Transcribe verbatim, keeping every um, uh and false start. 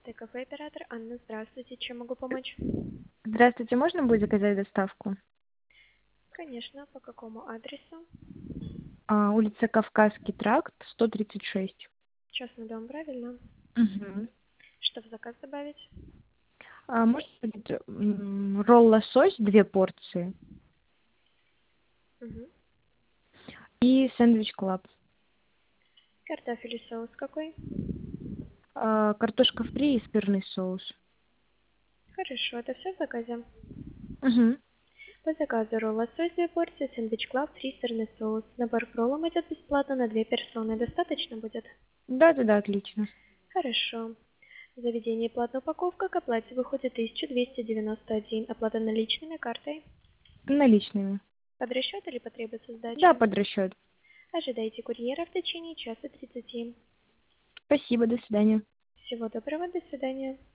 Кафе оператор Анна, здравствуйте. Чем могу помочь? Здравствуйте, можно будет заказать доставку? Конечно. По какому адресу? А, улица Кавказский тракт, сто тридцать шесть. Частный дом, правильно? Мгм. Что в заказ добавить? А, может быть, м, ролл лосось, две порции, Угу. и сэндвич клаб. Картофель и соус какой? А, картошка фри и сырный соус. Хорошо, это все в заказе? Мгм. По заказу ролл лосось две порции, сэндвич клаб, фри, сырный соус. Набор к роллам идет бесплатно на две персоны. Достаточно будет? Да-да-да, отлично. Хорошо. Заведение платная упаковка к оплате выходит тысяча двести девяносто один. Оплата наличными картой. Наличными. Под расчет или потребуется Да, сдача? под расчет. Ожидайте курьера в течение часа тридцати. Спасибо, до свидания. Всего доброго, до свидания.